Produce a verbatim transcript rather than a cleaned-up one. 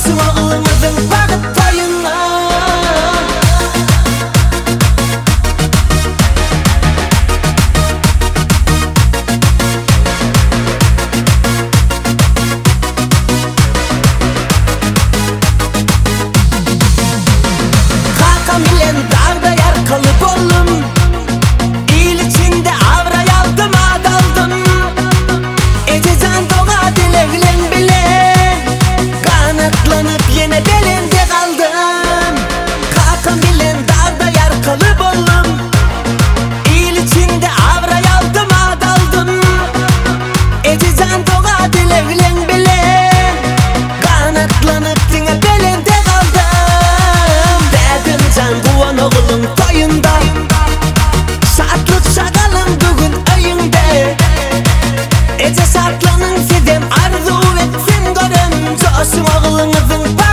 coşsun oğlunuzun vakit toyuna. Kakam bilen dağda yer kalıp oldum, il içinde avray aldım adaldım. Ececan doğa dileklen bile, kanatlanıp yine belinde kaldım. Kakam bilen dağda yer kalıp oldum, il içinde avray aldım adaldım. Ececan doğa dileklen bile, kanatlanıp yine belinde kaldım. Derdim can kuvan oğlum toyunda, saatlik şakalım bugün ayında. Ece saklanın sizem arzu etsin görüm, coşsun oğlunuzun